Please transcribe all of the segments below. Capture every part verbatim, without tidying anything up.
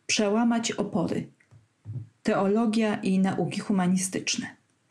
przełamać opory. Teologia i nauki humanistyczne.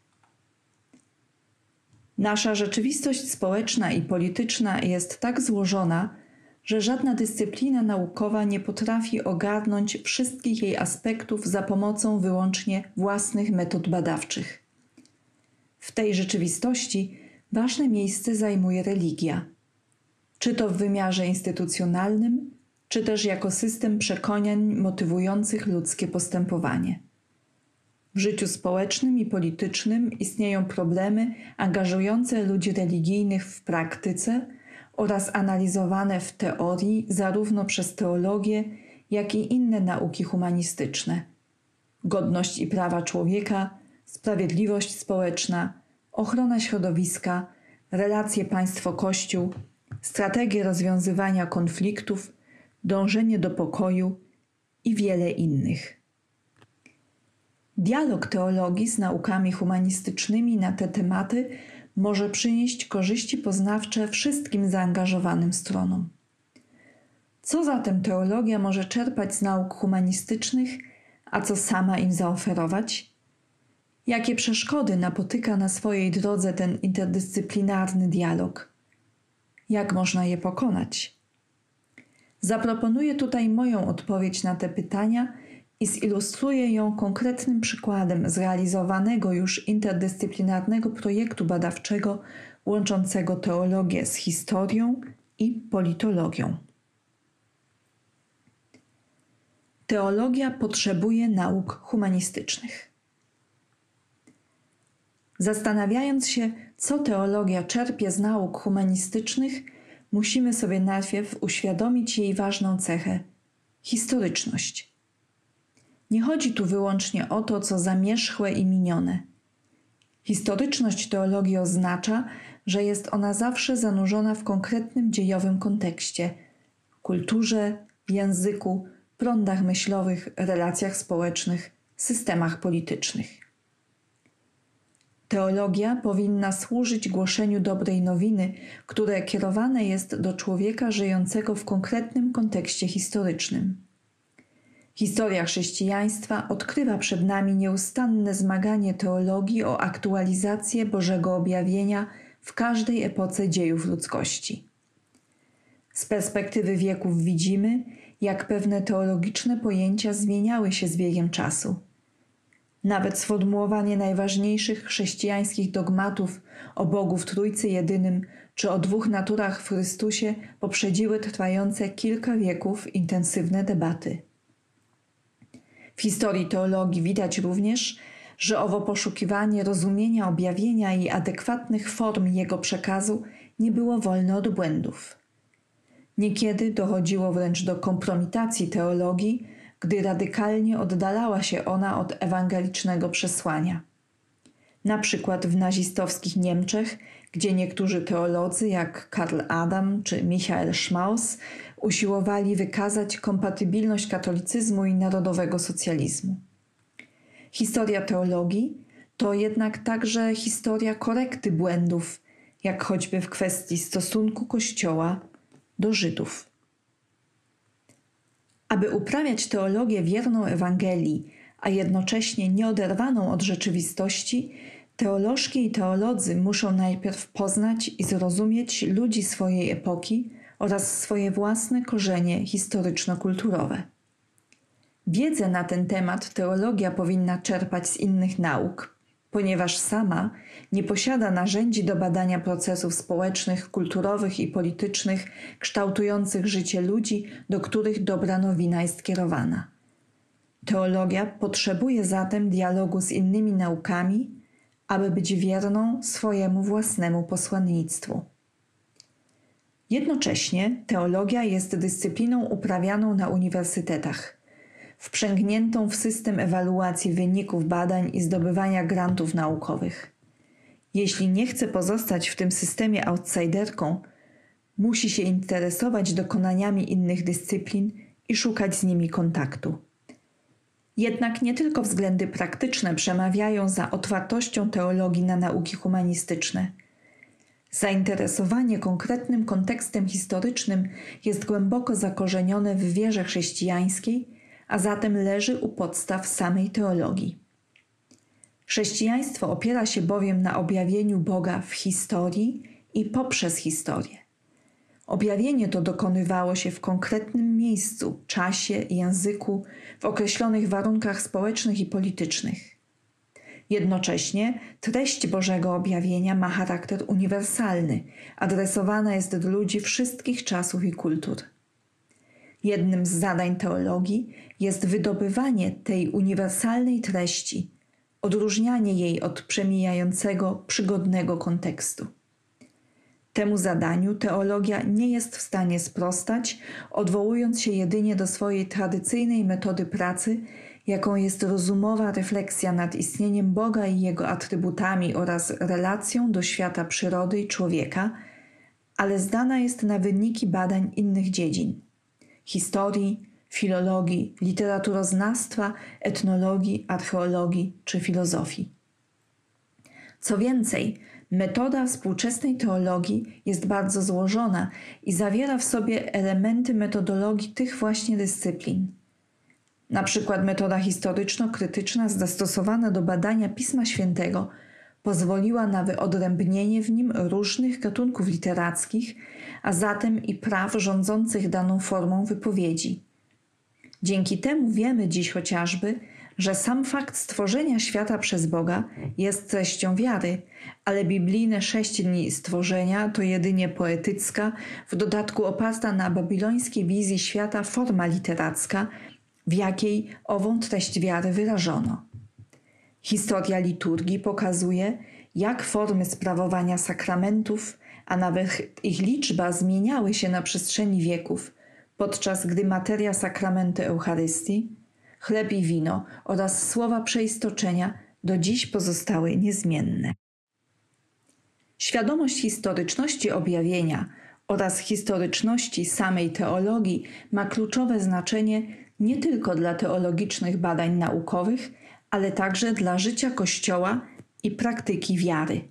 Nasza rzeczywistość społeczna i polityczna jest tak złożona, że żadna dyscyplina naukowa nie potrafi ogarnąć wszystkich jej aspektów za pomocą wyłącznie własnych metod badawczych. W tej rzeczywistości ważne miejsce zajmuje religia, czy to w wymiarze instytucjonalnym, czy też jako system przekonań motywujących ludzkie postępowanie. W życiu społecznym i politycznym istnieją problemy angażujące ludzi religijnych w praktyce oraz analizowane w teorii zarówno przez teologię, jak i inne nauki humanistyczne. Godność i prawa człowieka, sprawiedliwość społeczna, ochrona środowiska, relacje państwo-kościół, strategie rozwiązywania konfliktów, dążenie do pokoju i wiele innych. Dialog teologii z naukami humanistycznymi na te tematy może przynieść korzyści poznawcze wszystkim zaangażowanym stronom. Co zatem teologia może czerpać z nauk humanistycznych, a co sama im zaoferować? Jakie przeszkody napotyka na swojej drodze ten interdyscyplinarny dialog? Jak można je pokonać? Zaproponuję tutaj moją odpowiedź na te pytania i zilustruję ją konkretnym przykładem zrealizowanego już interdyscyplinarnego projektu badawczego łączącego teologię z historią i politologią. Teologia potrzebuje nauk humanistycznych. Zastanawiając się, co teologia czerpie z nauk humanistycznych, musimy sobie najpierw uświadomić jej ważną cechę – historyczność. Nie chodzi tu wyłącznie o to, co zamierzchłe i minione. Historyczność teologii oznacza, że jest ona zawsze zanurzona w konkretnym dziejowym kontekście – kulturze, języku, prądach myślowych, relacjach społecznych, systemach politycznych. Teologia powinna służyć głoszeniu dobrej nowiny, które kierowane jest do człowieka żyjącego w konkretnym kontekście historycznym. Historia chrześcijaństwa odkrywa przed nami nieustanne zmaganie teologii o aktualizację Bożego objawienia w każdej epoce dziejów ludzkości. Z perspektywy wieków widzimy, jak pewne teologiczne pojęcia zmieniały się z biegiem czasu. Nawet sformułowanie najważniejszych chrześcijańskich dogmatów o Bogu w Trójcy Jedynym czy o dwóch naturach w Chrystusie poprzedziły trwające kilka wieków intensywne debaty. W historii teologii widać również, że owo poszukiwanie rozumienia objawienia i adekwatnych form jego przekazu nie było wolne od błędów. Niekiedy dochodziło wręcz do kompromitacji teologii, gdy radykalnie oddalała się ona od ewangelicznego przesłania. Na przykład w nazistowskich Niemczech, gdzie niektórzy teolodzy jak Karl Adam czy Michael Schmaus usiłowali wykazać kompatybilność katolicyzmu i narodowego socjalizmu. Historia teologii to jednak także historia korekty błędów, jak choćby w kwestii stosunku Kościoła do Żydów. Aby uprawiać teologię wierną Ewangelii, a jednocześnie nieoderwaną od rzeczywistości, teolożki i teolodzy muszą najpierw poznać i zrozumieć ludzi swojej epoki oraz swoje własne korzenie historyczno-kulturowe. Wiedzę na ten temat teologia powinna czerpać z innych nauk, ponieważ sama nie posiada narzędzi do badania procesów społecznych, kulturowych i politycznych kształtujących życie ludzi, do których dobra nowina jest kierowana. Teologia potrzebuje zatem dialogu z innymi naukami, aby być wierną swojemu własnemu posłannictwu. Jednocześnie teologia jest dyscypliną uprawianą na uniwersytetach, wprzęgniętą w system ewaluacji wyników badań i zdobywania grantów naukowych. Jeśli nie chce pozostać w tym systemie outsiderką, musi się interesować dokonaniami innych dyscyplin i szukać z nimi kontaktu. Jednak nie tylko względy praktyczne przemawiają za otwartością teologii na nauki humanistyczne. Zainteresowanie konkretnym kontekstem historycznym jest głęboko zakorzenione w wierze chrześcijańskiej, a zatem leży u podstaw samej teologii. Chrześcijaństwo opiera się bowiem na objawieniu Boga w historii i poprzez historię. Objawienie to dokonywało się w konkretnym miejscu, czasie, języku, w określonych warunkach społecznych i politycznych. Jednocześnie treść Bożego objawienia ma charakter uniwersalny, adresowana jest do ludzi wszystkich czasów i kultur. Jednym z zadań teologii jest wydobywanie tej uniwersalnej treści, odróżnianie jej od przemijającego, przygodnego kontekstu. Temu zadaniu teologia nie jest w stanie sprostać, odwołując się jedynie do swojej tradycyjnej metody pracy, jaką jest rozumowa refleksja nad istnieniem Boga i Jego atrybutami oraz relacją do świata przyrody i człowieka, ale zdana jest na wyniki badań innych dziedzin – historii, filologii, literaturoznawstwa, etnologii, archeologii czy filozofii. Co więcej, metoda współczesnej teologii jest bardzo złożona i zawiera w sobie elementy metodologii tych właśnie dyscyplin. Na przykład metoda historyczno-krytyczna zastosowana do badania Pisma Świętego pozwoliła na wyodrębnienie w nim różnych gatunków literackich, a zatem i praw rządzących daną formą wypowiedzi. Dzięki temu wiemy dziś chociażby, że sam fakt stworzenia świata przez Boga jest treścią wiary, ale biblijne sześć dni stworzenia to jedynie poetycka, w dodatku oparta na babilońskiej wizji świata forma literacka, w jakiej ową treść wiary wyrażono. Historia liturgii pokazuje, jak formy sprawowania sakramentów, a nawet ich liczba zmieniały się na przestrzeni wieków, podczas gdy materia sakramentu Eucharystii, chleb i wino oraz słowa przeistoczenia do dziś pozostały niezmienne. Świadomość historyczności objawienia oraz historyczności samej teologii ma kluczowe znaczenie nie tylko dla teologicznych badań naukowych, ale także dla życia Kościoła i praktyki wiary.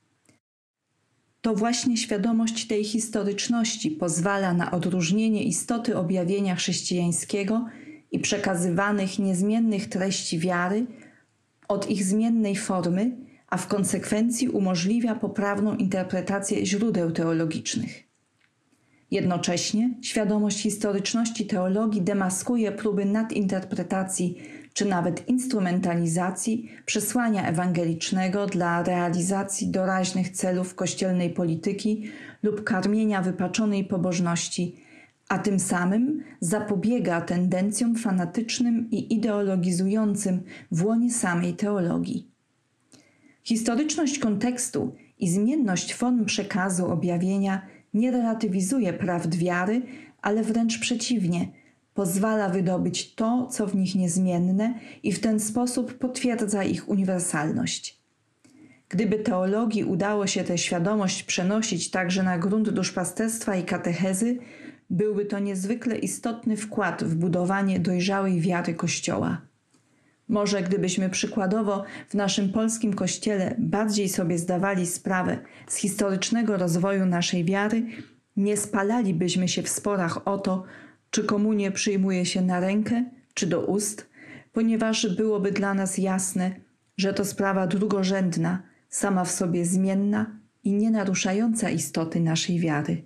To właśnie świadomość tej historyczności pozwala na odróżnienie istoty objawienia chrześcijańskiego i przekazywanych niezmiennych treści wiary od ich zmiennej formy, a w konsekwencji umożliwia poprawną interpretację źródeł teologicznych. Jednocześnie świadomość historyczności teologii demaskuje próby nadinterpretacji czy nawet instrumentalizacji przesłania ewangelicznego dla realizacji doraźnych celów kościelnej polityki lub karmienia wypaczonej pobożności, a tym samym zapobiega tendencjom fanatycznym i ideologizującym w łonie samej teologii. Historyczność kontekstu i zmienność form przekazu objawienia nie relatywizuje prawd wiary, ale wręcz przeciwnie, pozwala wydobyć to, co w nich niezmienne i w ten sposób potwierdza ich uniwersalność. Gdyby teologii udało się tę świadomość przenosić także na grunt duszpasterstwa i katechezy, byłby to niezwykle istotny wkład w budowanie dojrzałej wiary Kościoła. Może gdybyśmy przykładowo w naszym polskim Kościele bardziej sobie zdawali sprawę z historycznego rozwoju naszej wiary, nie spalalibyśmy się w sporach o to, czy komunię przyjmuje się na rękę, czy do ust, ponieważ byłoby dla nas jasne, że to sprawa drugorzędna, sama w sobie zmienna i nie naruszająca istoty naszej wiary.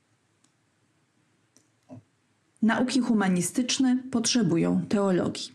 Nauki humanistyczne potrzebują teologii.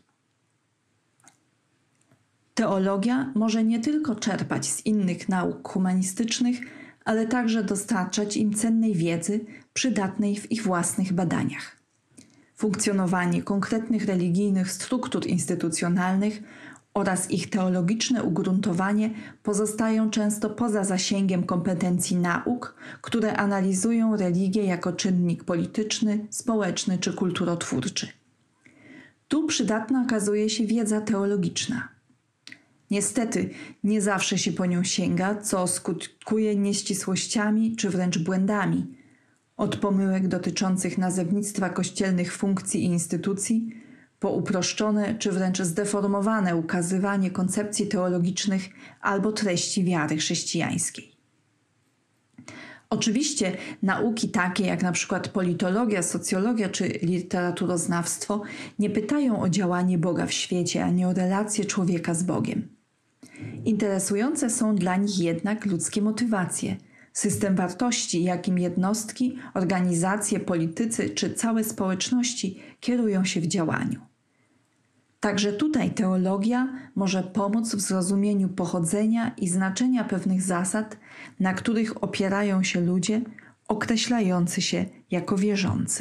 Teologia może nie tylko czerpać z innych nauk humanistycznych, ale także dostarczać im cennej wiedzy przydatnej w ich własnych badaniach. Funkcjonowanie konkretnych religijnych struktur instytucjonalnych oraz ich teologiczne ugruntowanie pozostają często poza zasięgiem kompetencji nauk, które analizują religię jako czynnik polityczny, społeczny czy kulturotwórczy. Tu przydatna okazuje się wiedza teologiczna. Niestety nie zawsze się po nią sięga, co skutkuje nieścisłościami czy wręcz błędami, od pomyłek dotyczących nazewnictwa kościelnych funkcji i instytucji, po uproszczone czy wręcz zdeformowane ukazywanie koncepcji teologicznych albo treści wiary chrześcijańskiej. Oczywiście nauki takie jak na przykład politologia, socjologia czy literaturoznawstwo nie pytają o działanie Boga w świecie, ani o relacje człowieka z Bogiem. Interesujące są dla nich jednak ludzkie motywacje, system wartości, jakim jednostki, organizacje, politycy czy całe społeczności kierują się w działaniu. Także tutaj teologia może pomóc w zrozumieniu pochodzenia i znaczenia pewnych zasad, na których opierają się ludzie określający się jako wierzący.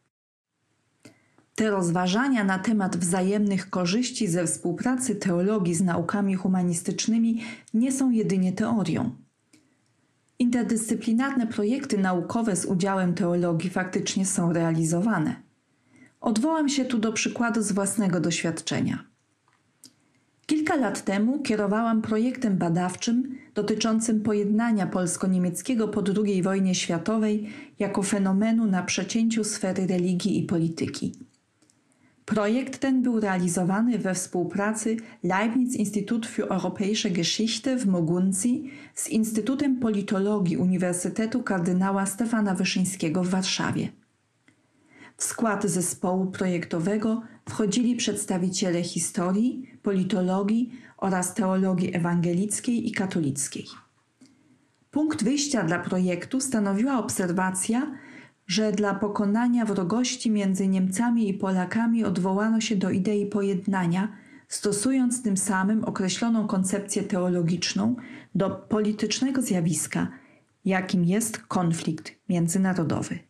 Te rozważania na temat wzajemnych korzyści ze współpracy teologii z naukami humanistycznymi nie są jedynie teorią. Interdyscyplinarne projekty naukowe z udziałem teologii faktycznie są realizowane. Odwołam się tu do przykładu z własnego doświadczenia. Kilka lat temu kierowałam projektem badawczym dotyczącym pojednania polsko-niemieckiego po drugiej wojnie światowej jako fenomenu na przecięciu sfery religii i polityki. Projekt ten był realizowany we współpracy Leibniz Institut für Europäische Geschichte w Moguncji z Instytutem Politologii Uniwersytetu Kardynała Stefana Wyszyńskiego w Warszawie. W skład zespołu projektowego wchodzili przedstawiciele historii, politologii oraz teologii ewangelickiej i katolickiej. Punkt wyjścia dla projektu stanowiła obserwacja, że dla pokonania wrogości między Niemcami i Polakami odwołano się do idei pojednania, stosując tym samym określoną koncepcję teologiczną do politycznego zjawiska, jakim jest konflikt międzynarodowy.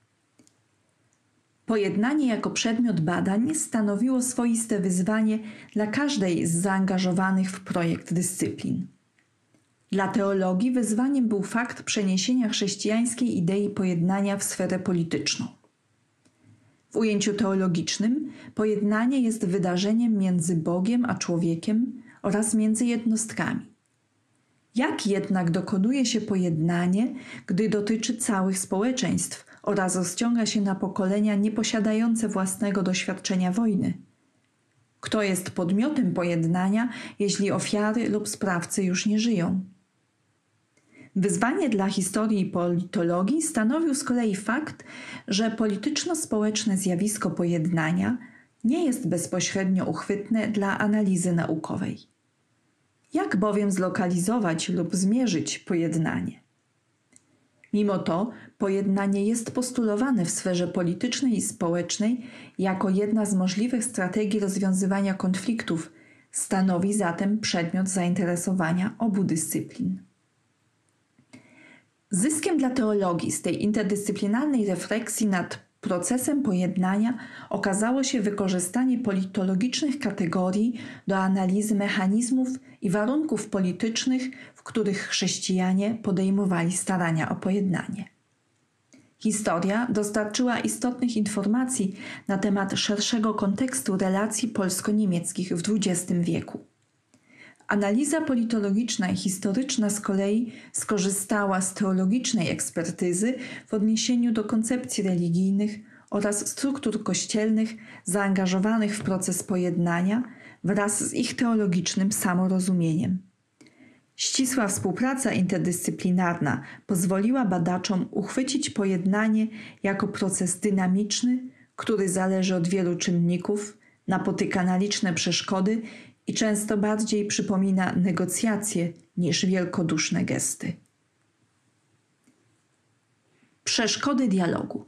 Pojednanie jako przedmiot badań stanowiło swoiste wyzwanie dla każdej z zaangażowanych w projekt dyscyplin. Dla teologii wyzwaniem był fakt przeniesienia chrześcijańskiej idei pojednania w sferę polityczną. W ujęciu teologicznym pojednanie jest wydarzeniem między Bogiem a człowiekiem oraz między jednostkami. Jak jednak dokonuje się pojednanie, gdy dotyczy całych społeczeństw oraz rozciąga się na pokolenia nieposiadające własnego doświadczenia wojny? Kto jest podmiotem pojednania, jeśli ofiary lub sprawcy już nie żyją? Wyzwanie dla historii i politologii stanowił z kolei fakt, że polityczno-społeczne zjawisko pojednania nie jest bezpośrednio uchwytne dla analizy naukowej. Jak bowiem zlokalizować lub zmierzyć pojednanie? Mimo to pojednanie jest postulowane w sferze politycznej i społecznej jako jedna z możliwych strategii rozwiązywania konfliktów, stanowi zatem przedmiot zainteresowania obu dyscyplin. Zyskiem dla teologii z tej interdyscyplinarnej refleksji nad procesem pojednania okazało się wykorzystanie politologicznych kategorii do analizy mechanizmów i warunków politycznych, w których chrześcijanie podejmowali starania o pojednanie. Historia dostarczyła istotnych informacji na temat szerszego kontekstu relacji polsko-niemieckich w dwudziestym wieku. Analiza politologiczna i historyczna z kolei skorzystała z teologicznej ekspertyzy w odniesieniu do koncepcji religijnych oraz struktur kościelnych zaangażowanych w proces pojednania wraz z ich teologicznym samorozumieniem. Ścisła współpraca interdyscyplinarna pozwoliła badaczom uchwycić pojednanie jako proces dynamiczny, który zależy od wielu czynników, napotyka na liczne przeszkody i często bardziej przypomina negocjacje niż wielkoduszne gesty. Przeszkody dialogu.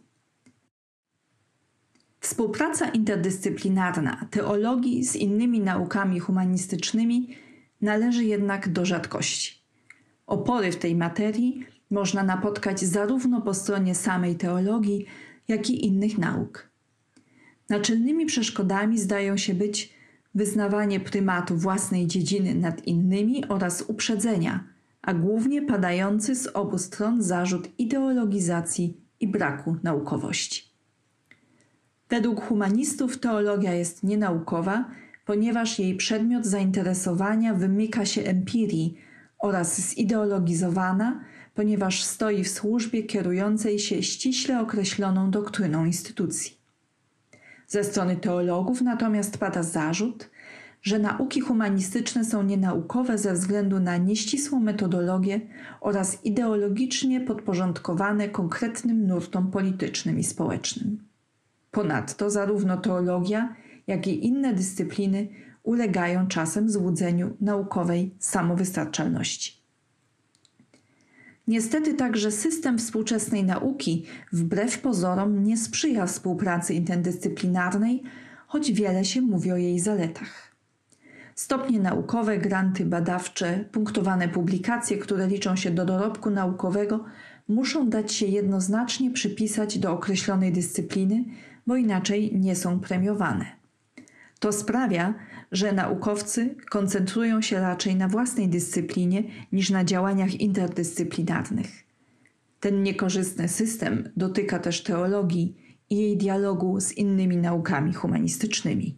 Współpraca interdyscyplinarna teologii z innymi naukami humanistycznymi należy jednak do rzadkości. Opory w tej materii można napotkać zarówno po stronie samej teologii, jak i innych nauk. Naczelnymi przeszkodami zdają się być wyznawanie prymatu własnej dziedziny nad innymi oraz uprzedzenia, a głównie padający z obu stron zarzut ideologizacji i braku naukowości. Według humanistów teologia jest nienaukowa, ponieważ jej przedmiot zainteresowania wymyka się empirii oraz zideologizowana, ponieważ stoi w służbie kierującej się ściśle określoną doktryną instytucji. Ze strony teologów natomiast pada zarzut, że nauki humanistyczne są nienaukowe ze względu na nieścisłą metodologię oraz ideologicznie podporządkowane konkretnym nurtom politycznym i społecznym. Ponadto zarówno teologia, jak i inne dyscypliny ulegają czasem złudzeniu naukowej samowystarczalności. Niestety także system współczesnej nauki wbrew pozorom nie sprzyja współpracy interdyscyplinarnej, choć wiele się mówi o jej zaletach. Stopnie naukowe, granty badawcze, punktowane publikacje, które liczą się do dorobku naukowego, muszą dać się jednoznacznie przypisać do określonej dyscypliny, bo inaczej nie są premiowane. To sprawia, że naukowcy koncentrują się raczej na własnej dyscyplinie niż na działaniach interdyscyplinarnych. Ten niekorzystny system dotyka też teologii i jej dialogu z innymi naukami humanistycznymi.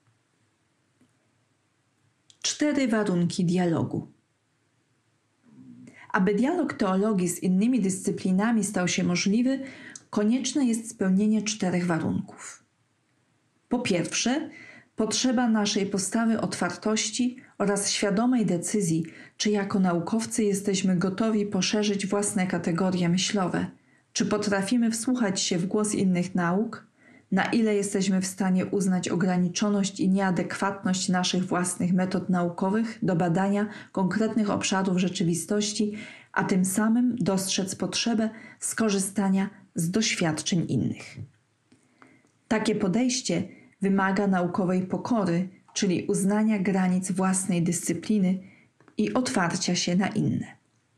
Cztery warunki dialogu. Aby dialog teologii z innymi dyscyplinami stał się możliwy, konieczne jest spełnienie czterech warunków. Po pierwsze, potrzeba naszej postawy otwartości oraz świadomej decyzji, czy jako naukowcy jesteśmy gotowi poszerzyć własne kategorie myślowe, czy potrafimy wsłuchać się w głos innych nauk, na ile jesteśmy w stanie uznać ograniczoność i nieadekwatność naszych własnych metod naukowych do badania konkretnych obszarów rzeczywistości, a tym samym dostrzec potrzebę skorzystania z doświadczeń innych. Takie podejście wymaga naukowej pokory, czyli uznania granic własnej dyscypliny i otwarcia się na inne.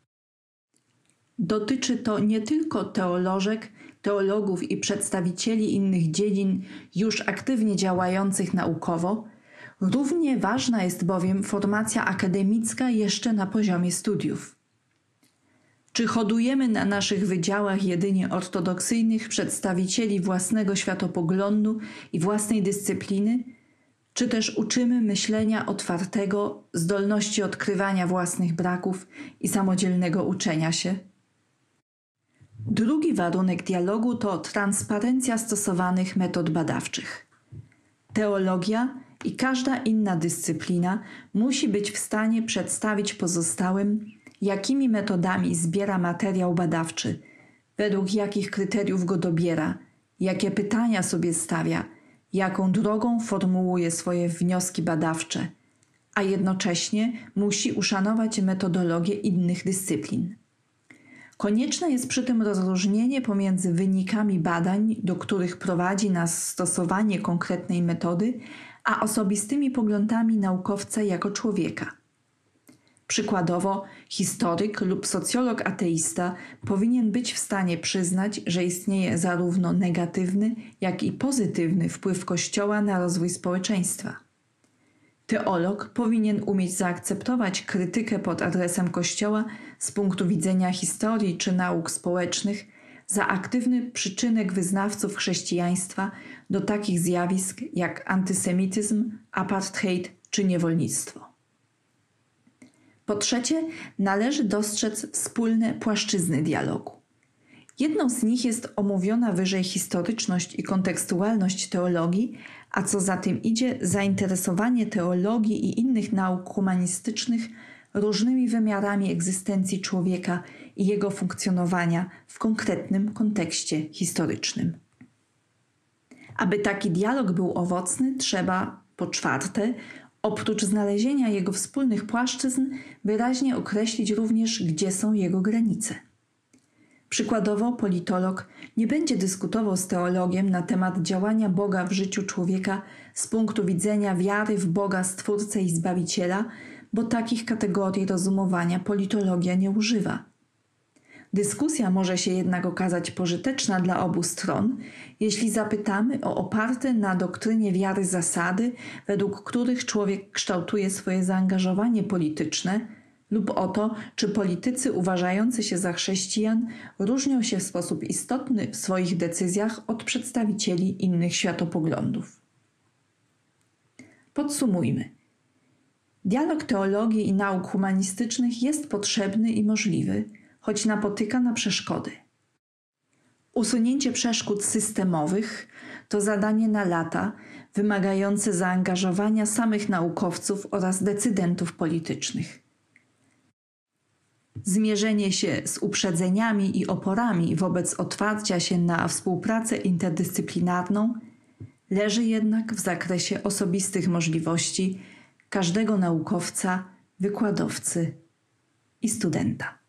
Dotyczy to nie tylko teolożek, teologów i przedstawicieli innych dziedzin już aktywnie działających naukowo, równie ważna jest bowiem formacja akademicka jeszcze na poziomie studiów. Czy hodujemy na naszych wydziałach jedynie ortodoksyjnych przedstawicieli własnego światopoglądu i własnej dyscypliny, czy też uczymy myślenia otwartego, zdolności odkrywania własnych braków i samodzielnego uczenia się? Drugi warunek dialogu to transparencja stosowanych metod badawczych. Teologia i każda inna dyscyplina musi być w stanie przedstawić pozostałym, jakimi metodami zbiera materiał badawczy, według jakich kryteriów go dobiera, jakie pytania sobie stawia, jaką drogą formułuje swoje wnioski badawcze, a jednocześnie musi uszanować metodologię innych dyscyplin. Konieczne jest przy tym rozróżnienie pomiędzy wynikami badań, do których prowadzi nas stosowanie konkretnej metody, a osobistymi poglądami naukowca jako człowieka. Przykładowo, historyk lub socjolog ateista powinien być w stanie przyznać, że istnieje zarówno negatywny, jak i pozytywny wpływ Kościoła na rozwój społeczeństwa. Teolog powinien umieć zaakceptować krytykę pod adresem Kościoła z punktu widzenia historii czy nauk społecznych za aktywny przyczynek wyznawców chrześcijaństwa do takich zjawisk jak antysemityzm, apartheid czy niewolnictwo. Po trzecie, należy dostrzec wspólne płaszczyzny dialogu. Jedną z nich jest omówiona wyżej historyczność i kontekstualność teologii, a co za tym idzie zainteresowanie teologii i innych nauk humanistycznych różnymi wymiarami egzystencji człowieka i jego funkcjonowania w konkretnym kontekście historycznym. Aby taki dialog był owocny, trzeba, po czwarte, oprócz znalezienia jego wspólnych płaszczyzn, wyraźnie określić również, gdzie są jego granice. Przykładowo politolog nie będzie dyskutował z teologiem na temat działania Boga w życiu człowieka z punktu widzenia wiary w Boga Stwórcę i Zbawiciela, bo takich kategorii rozumowania politologia nie używa. Dyskusja może się jednak okazać pożyteczna dla obu stron, jeśli zapytamy o oparte na doktrynie wiary zasady, według których człowiek kształtuje swoje zaangażowanie polityczne, lub o to, czy politycy uważający się za chrześcijan różnią się w sposób istotny w swoich decyzjach od przedstawicieli innych światopoglądów. Podsumujmy. Dialog teologii i nauk humanistycznych jest potrzebny i możliwy, choć napotyka na przeszkody. Usunięcie przeszkód systemowych to zadanie na lata, wymagające zaangażowania samych naukowców oraz decydentów politycznych. Zmierzenie się z uprzedzeniami i oporami wobec otwarcia się na współpracę interdyscyplinarną leży jednak w zakresie osobistych możliwości każdego naukowca, wykładowcy i studenta.